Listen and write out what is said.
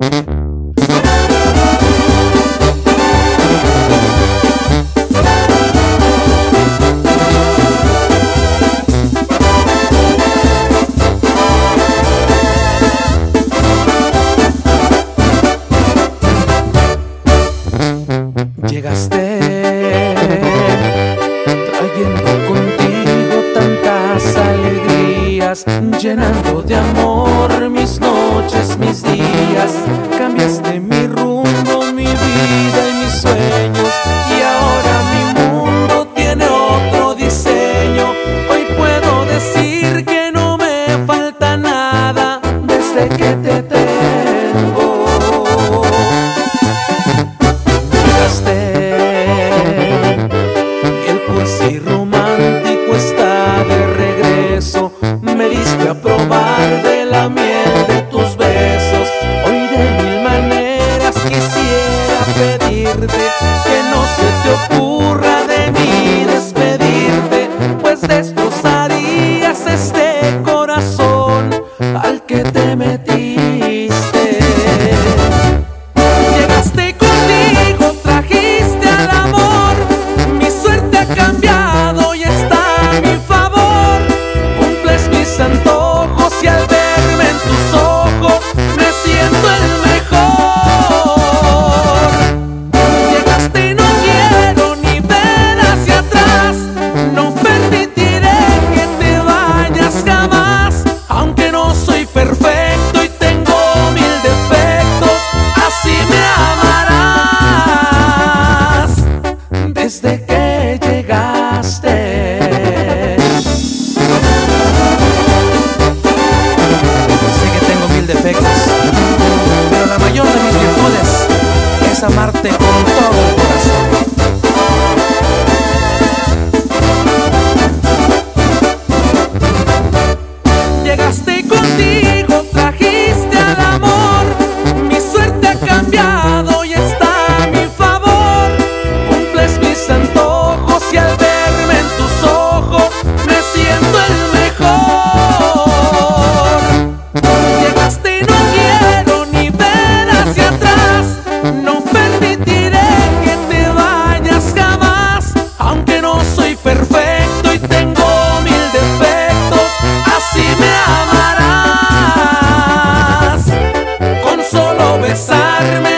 Llegaste trayendo contigo tantas alegrías, llenando de amor mis noches, mis días. Cambiaste mi rumbo, mi vida y mis sueños, y ahora mi mundo tiene otro diseño. Hoy puedo decir que no me falta nada desde que te tengo. Y el cursi romántico está de regreso. Me diste a probar de la miel de tus besos. Hoy de mil maneras quisiera pedirte que no se te ocurra de mí despedirte, pues destrozarías este corazón al que te metiste. Llegaste conmigo, trajiste al amor, mi suerte ha cambiado y está a mi favor. Cumples mis antojos y al verme en tus ojos me siento el mejor. Llegaste y no quiero ni ver hacia atrás, no permitiré que te vayas jamás. Aunque no soy perfecto y tengo mil defectos, así me amarás desde que llegaste. Sé que tengo mil defectos, pero la mayor de mis virtudes es amarte con todo el corazón. Llegaste y contigo trajiste al amor, mi suerte ha cambiado y está a mi favor. Cumples mis antojos y al verme en tus ojos me siento el mejor. Llegaste y no quiero ni ver hacia atrás, no permitiré que te vayas jamás. Aunque no soy perfecto y tengo mil defectos, así me amarás. Con solo besarme